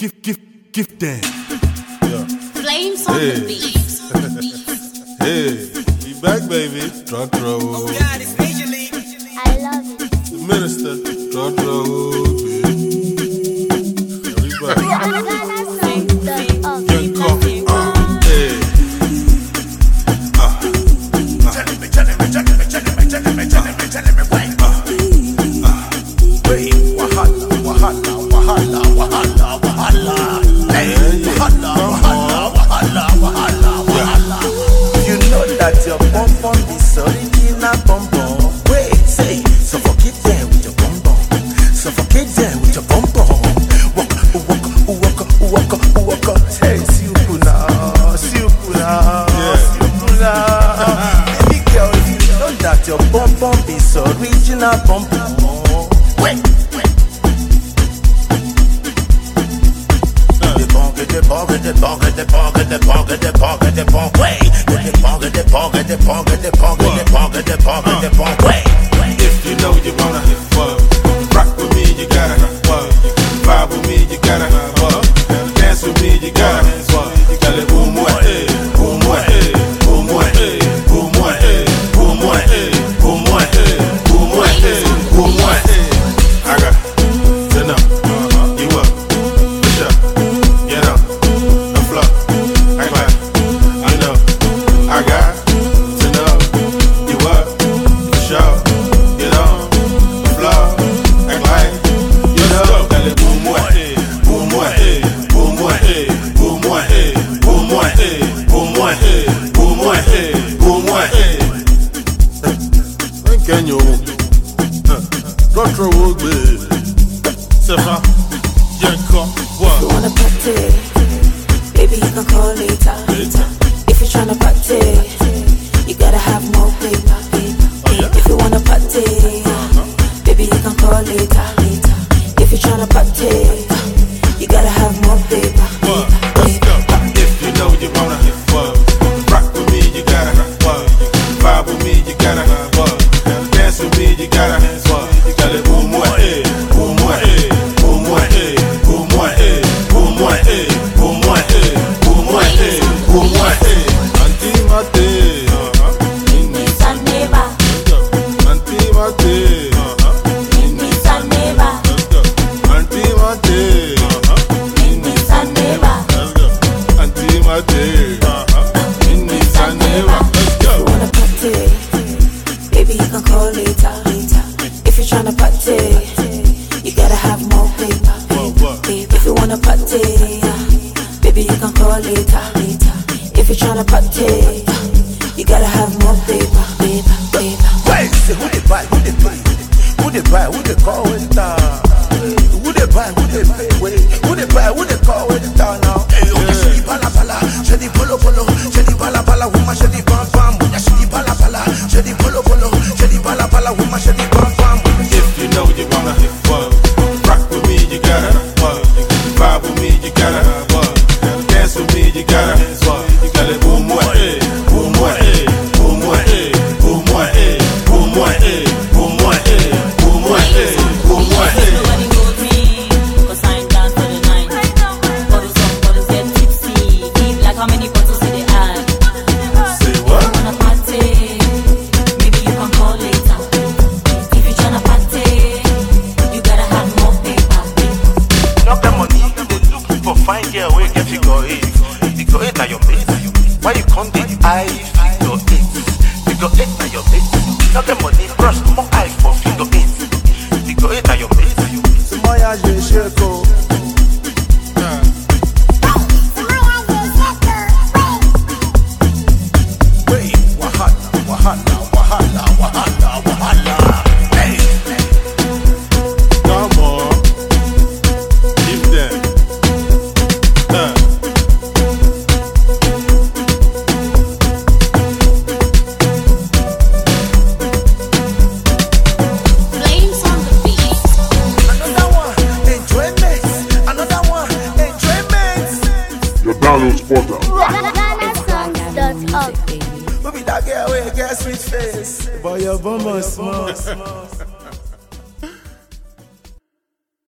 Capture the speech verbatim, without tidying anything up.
Gift, gift, gift them. Yeah. Flames on Hey. the beat. Hey, we back, baby. Drop trouble. Oh God, it's Major League. I love it. The minister. Drop trouble. Everybody. Young coffee. Uh, hey. Uh, uh. Telling me, telling me, telling me, telling me, telling me, telling me, telling me, wait. Uh, uh. Wait, wahala, wahala, wahala, wahala, wahala. Hey, wahala, wahala, wahala, wahala, wahala. You know that your bum bum is original bum bum. Wait, say, suffocate them with your bum bum. Suffocate them with your bum bum. Walk, walk, walk, walk, walk. Hey, Siupuna, Siupuna, Siupuna. Baby girl, you know that your bum bum is original bum bum. Wait, wait. The bong, the bong, the bong, the bong, the bong, the bong, the bong, wait. The bong, the bong, the bong, the bong, the bong, the bong, the bong, wait. If you know you wanna fuck, rock with me, you gotta fuck. Vibe with me, you gotta fuck. Dance with me, you gotta fuck. Tell it boom one, eh, boom one, eh, boom one, eh, boom one, eh, boom one, eh, boom one, eh, boom one, eh, boom one, eh. I got to know you up, push up, get up, the floor. I got, I know, I got to know you up, push up, get on the floor. Act like you know. Tell it boom one, eh, boom one, eh, boom one, eh, boom one, eh, boom one, eh, boom one, eh, boom one, eh, boom one, eh. Can you? Don't throw away. Sefa, Yanko, You what? wanna party? Baby, you can call later. Later. If you're tryna party, you gotta have more paper. Oh, yeah? If you wanna party, baby, you can call later. If you're tryna party, you gotta have more paper. What? Let's go. If you know you wanna fuck, rock with me, you gotta fuck. Vibe with me, you gotta fuck. Dance with me, you gotta fuck. Tell it boom one, eh, boom one, eh, boom one, eh, boom one, eh, boom one, eh, boom one, eh, boom one, eh, boom one, eh. Auntie Mate, Inni Nissan neighbor, Auntie Mate, Nissan neighbor, Auntie Mate, Nissan neighbor. Auntie Mate, Nissan neighbor. Let's You go. wanna party? Baby, you can call later. If you're tryna party, you gotta have more paper. What, what? If you wanna party, baby, you can call later. If you're tryna party, you gotta have more paper. Paper, paper. Wait, say who they buy, who they buy, who they buy, who they call with that? Who they buy, who they pay, wait, who they buy, who they call with that now? Hey, oh, yeah. Shady bala bala, shady polo polo, shady bala bala, woman, shady bam bam, yeah, shady bala bala, shady polo polo, shady bala bala, woman, shady bam bam. If you know you wanna fuck, rock with me, you gotta fuck. Vibe with me, you gotta fuck. Dance with me, you gotta fuck. Tell it boom one, eh, boom one, eh, boom one, eh, boom one, eh, boom one, eh, boom one, eh, boom one, eh, boom one, eh. Nobody knows me, 'cause I ain't down for the night. Bottles up, bottles get tipsy. Deep like how many bottles do they add? Say what? Wanna party? Maybe you can call later. If you tryna party, you gotta have more paper. Not the money, they look for fine girl where get figure eight. Figure eight na your mate. Why you come the eye figure eight? Figure eight na your mate. Not the money, brush more eye for figure eight. Figure eight na your mate. C'est moi y'a j'ai cheko. Wait, wahala, wahala, wahala, wahala, wahala. Hey. Come on. Give them. Uh. Flames on the beat. Another one, enjoyment. Another one, enjoyment. The download spotter. Ghana songs dot org. Maybe that girl with a sweet face, but your bum is small.